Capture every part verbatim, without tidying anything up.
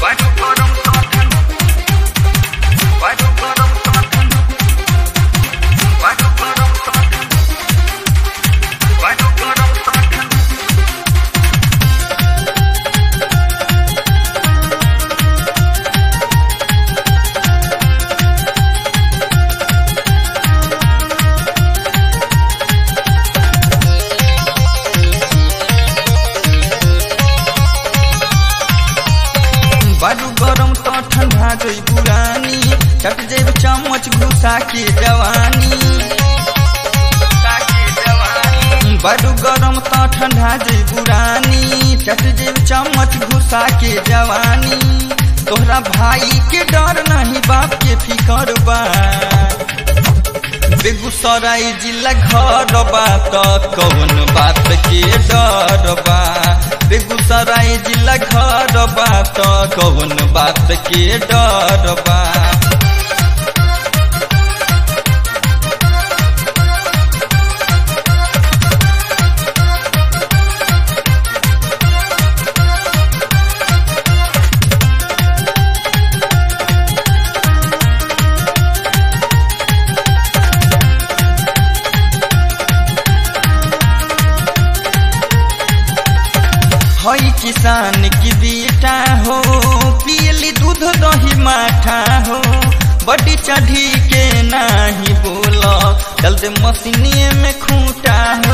बारू गरम तो ठंडा गई पुरानी चट जेब चम्मच घुसा के जवानी बारू गरम तो ठंडा गई पुरानी चट जेब चम्मच घुसा के जवानी तोहरा भाई के डर नहीं बाप के फिकर बा बेगूसराय जिला घर बा तो कौन बात के डर बा बेगूसराय जिला घर बा तो कौन बात के डर बा हई किसान की बेटा हो पियली दूध दही माठा हो बड़ी चढ़ी के नाही बोला चल दे मशीनिए में खूंटा हो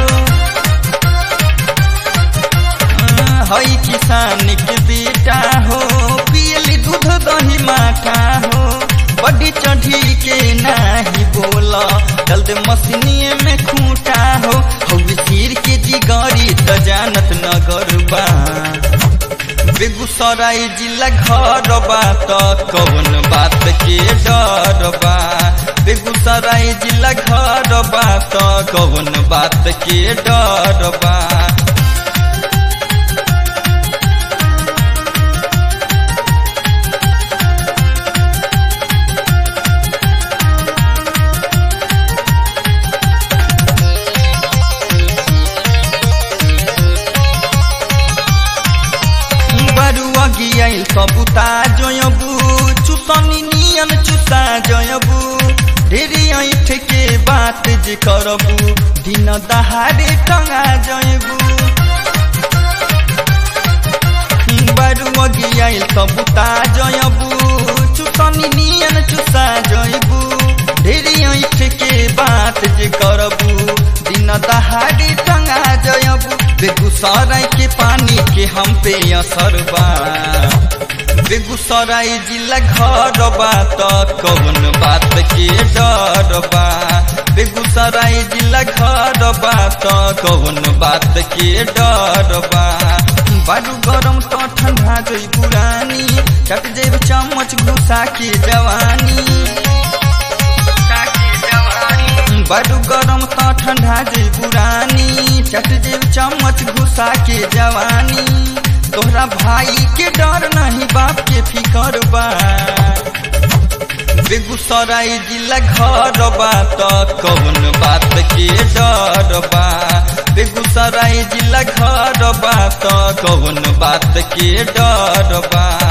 हई किसान की बेटा हो पियली दूध दही माठा हो बड़ी चढ़ी के नाही बोला चल दे मशीनिए में खूंटा हो हई सिर के जिगरी त जानत नगर बा बेगूसराय जिला घर बा तो कौन बात के डर बा बेगूसराय जिला घर बा तो कौन बात के डर बा गियाइल कबूता जयबू चुतनी नियन चुता जयबू ढेरी ऐठ के बात जे करबू दिन दहाड़े टंगा जयबू बारू गियाइल कबूता जयबू चुतनी नियन चुता जयबू ढेरी ऐठ के बात जे करबू दिन दहाड़े टंगा जयबू बेगूसराय के पानी के हम पे असर बा बेगूसराय जिला घर बा तो कौन बात के डर बा बेगूसराय जिला घर बा तो कौन बात के डर बा बारू गरम तो ठंडा गई पुरानी चट जेब चम्मच घुसा के जवानी बारू गरम तो ठंडा जी पुरानी चट जेब चम्मच घुसा के जवानी तोहरा भाई के डर नहीं बाप के फिकर बा बेगूसराय जिला घर बा तो कौन बात के डर बा बेगूसराय जिला घर बा तो कौन बात के डर बा।